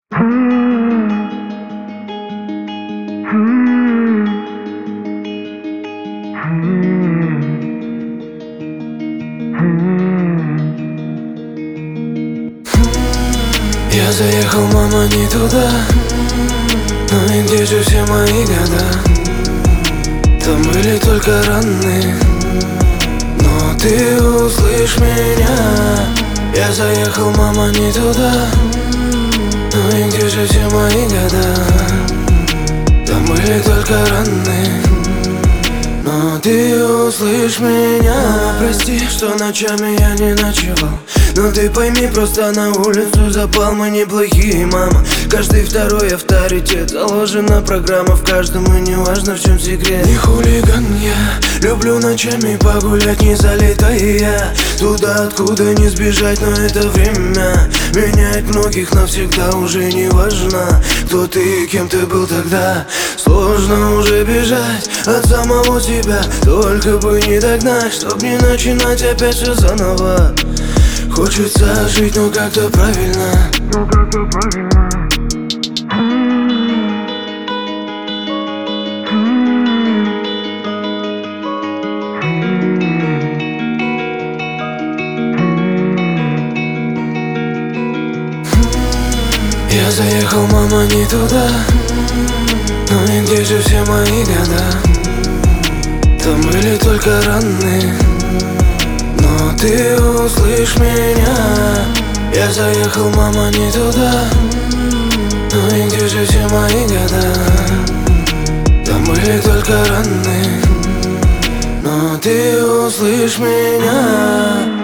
Я заехал, мама, не туда. Ну и где же все мои года? Там были только раны, но ты услышь меня. Я заехал, мама, не туда. Ну и где же все мои года? Там были только раны, но ты услышь меня. Мама, прости, что ночами я не ночевал, но ты пойми, просто на улицу запал. Мы неплохие, мама. Каждый второй авторитет, заложена программа в каждом, и не важно, в чем секрет. Не хулиган я, люблю ночами погулять, не залетая я туда, откуда не сбежать. Но это время меняет многих навсегда. Уже не важно, кто ты и кем ты был тогда. Сложно уже бежать от самого себя, только бы не догнать, чтоб не начинать опять все заново. Хочется жить, но как-то правильно. Я заехал, мама, не туда. Ну и где же все мои года? Там были только раны, но ты услышь меня. Я заехал, мама, не туда. Ну и где же все мои года? Там были только раны, но ты услышь меня.